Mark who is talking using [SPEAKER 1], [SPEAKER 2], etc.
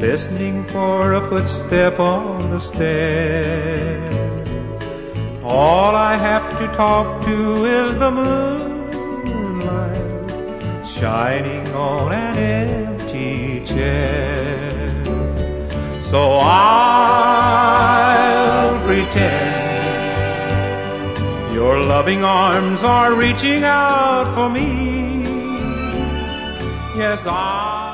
[SPEAKER 1] listening for a footstep on the stair. All I have to talk to is the moonlight shining on an empty chair. So I'll pretend your loving arms are reaching out for me. Yes,